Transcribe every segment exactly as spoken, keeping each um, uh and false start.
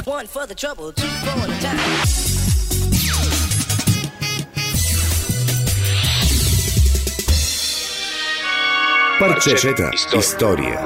One for the trouble, two for the time. Парчета история.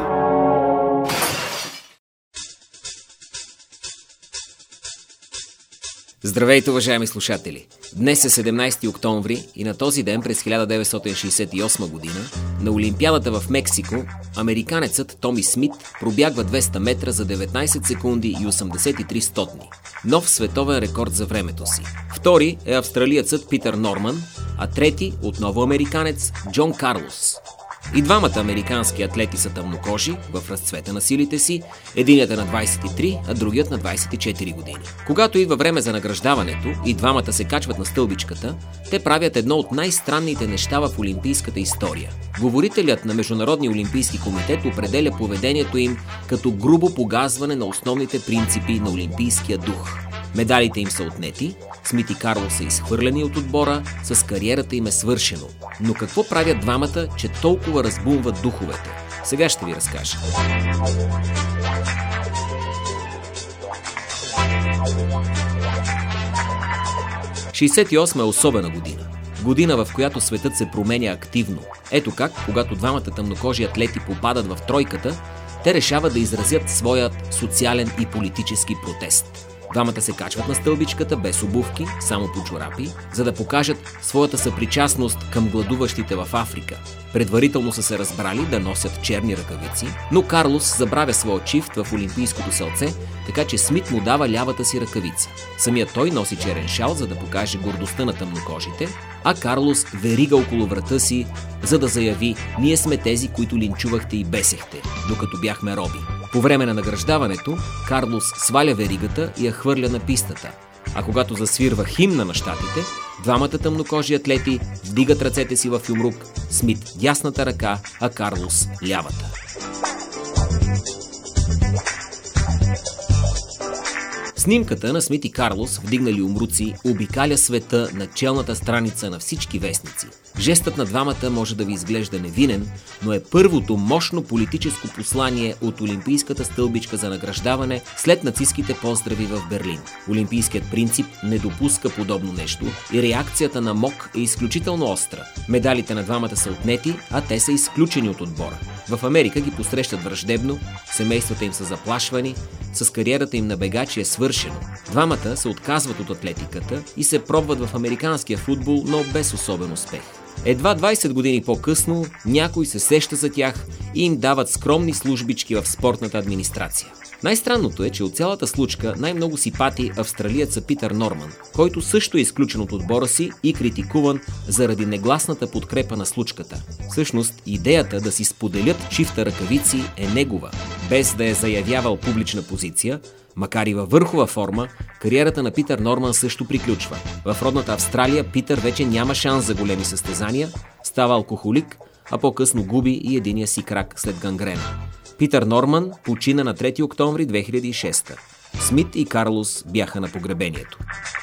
Здравейте, уважаеми слушатели! Днес е седемнайсети октомври и на този ден през хиляда деветстотин шейсет и осма година на Олимпиадата в Мексико американецът Томи Смит пробягва двеста метра за деветнайсет секунди и осемдесет и три стотни. Нов световен рекорд за времето си. Втори е австралиецът Питър Норман, а трети отново американец Джон Карлос. И двамата американски атлети са тъмнокожи, в разцвета на силите си, единият е на двайсет и три, а другият на двайсет и четири години. Когато идва време за награждаването и двамата се качват на стълбичката, те правят едно от най-странните неща в олимпийската история. Говорителят на Международния олимпийски комитет определя поведението им като грубо погазване на основните принципи на олимпийския дух. Медалите им са отнети, Смит и Карлос са изхвърлени от отбора, с кариерата им е свършено. Но какво правят двамата, че толкова разбунват духовете? Сега ще ви разкажа. шейсет и осма е особена година. Година, в която светът се променя активно. Ето как, когато двамата тъмнокожи атлети попадат в тройката, те решават да изразят своят социален и политически протест. Двамата се качват на стълбичката без обувки, само по чорапи, за да покажат своята съпричастност към гладуващите в Африка. Предварително са се разбрали да носят черни ръкавици, но Карлос забравя своя чифт в олимпийското селце, така че Смит му дава лявата си ръкавица. Самият той носи черен шал, за да покаже гордостта на тъмнокожите, а Карлос верига около врата си, за да заяви: "Ние сме тези, които линчувахте и бесехте, докато бяхме роби." По време на награждаването, Карлос сваля веригата и я хвърля на пистата. А когато засвирва химна на щатите, двамата тъмнокожи атлети вдигат ръцете си в юмрук, Смит дясната ръка, а Карлос лявата. Снимката на Смит и Карлос, вдигнали умруци, обикаля света на челната страница на всички вестници. Жестът на двамата може да ви изглежда невинен, но е първото мощно политическо послание от олимпийската стълбичка за награждаване след нацистките поздрави в Берлин. Олимпийският принцип не допуска подобно нещо и реакцията на МОК е изключително остра. Медалите на двамата са отнети, а те са изключени от отбора. В Америка ги посрещат враждебно, семействата им са заплашвани, с кариерата им на бегачи е свършено. Двамата се отказват от атлетиката и се пробват в американския футбол, но без особен успех. Едва двайсет години по-късно някой се сеща за тях и им дават скромни службички в спортната администрация. Най-странното е, че от цялата случка най-много си пати австралиеца Питър Норман, който също е изключен от отбора си и критикуван заради негласната подкрепа на случката. Всъщност, идеята да си споделят чифта ръкавици е негова, без да е заявявал публична позиция. Макар и във върхова форма, кариерата на Питър Норман също приключва. В родната Австралия Питър вече няма шанс за големи състезания, става алкохолик, а по-късно губи и единия си крак след гангрена. Питър Норман почина на трети октомври две хиляди и шеста. Смит и Карлос бяха на погребението.